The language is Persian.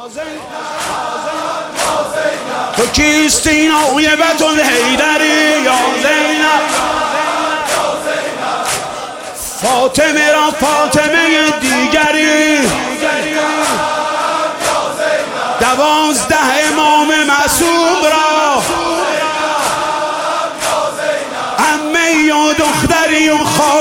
تو کیستی نایبتون حیدری یا زینب، فاطمه را فاطمه دیگری، 12 امام معصوم را عمه و دختری و خواهری.